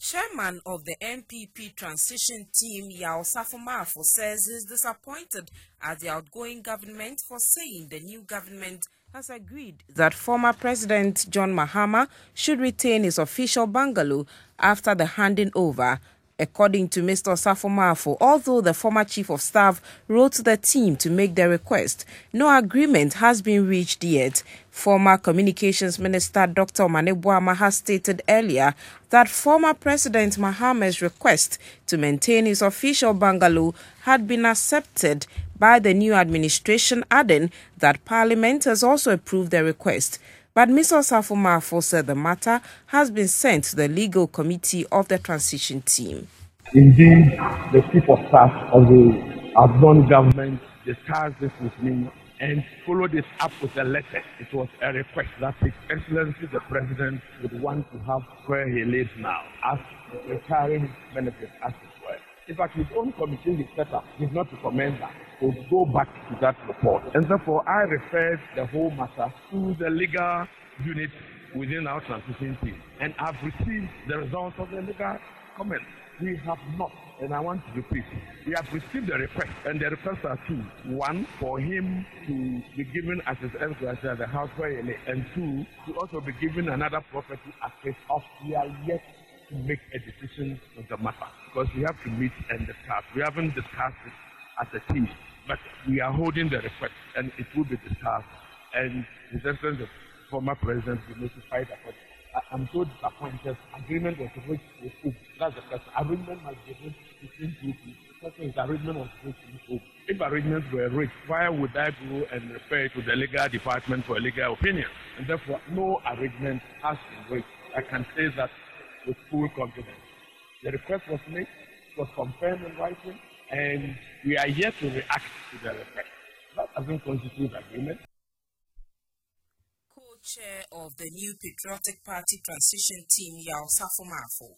Chairman of the NPP transition team, Yao Safo-Maafo, says he is disappointed at the outgoing government for saying the new government has agreed that former President John Mahama should retain his official bungalow after the handing over. According to Mr. Safo-Maafo, although the former chief of staff wrote to the team to make the request, no agreement has been reached yet. Former Communications Minister Dr. Mane Boama has stated earlier that former President Mahama's request to maintain his official bungalow had been accepted by the new administration, adding that Parliament has also approved the request. But Mr. Safo-Maafo said the matter has been sent to the legal committee of the transition team. Indeed, the chief of staff of the outgoing government discussed this with me and followed it up with a letter. It was a request that His Excellency the President would want to have where he lives now, as retiring benefits as it were. In fact, his own committee he set up did not recommend that. To go back to that report. And therefore, I referred the whole matter to the legal unit within our transition team. And I've received the results of the legal comments. We have not, and I want to repeat, we have received the request, and the requests are two. One, for him to be given as his enclosure at the house where he lives, and two, to also be given another property as his off. We are yet to make a decision on the matter, because we have to meet and discuss. We haven't discussed it as a team, but we are holding the request, and it will be discussed, and His Excellency, the former President, will notify the court. I'm so disappointed. Agreement was reached with hope. That's the question. Arrangement must be reached between two people. The question is arrangement was reached with hope. If arrangements were reached, why would I go and refer to the legal department for a legal opinion? And therefore, no arrangement has been reached. I can say that with full confidence. The request was made, it was confirmed in writing, and we are yet to react to the request. That doesn't constitute agreement. Co-chair of the new Patriotic Party transition team, Yao Safo-Maafo.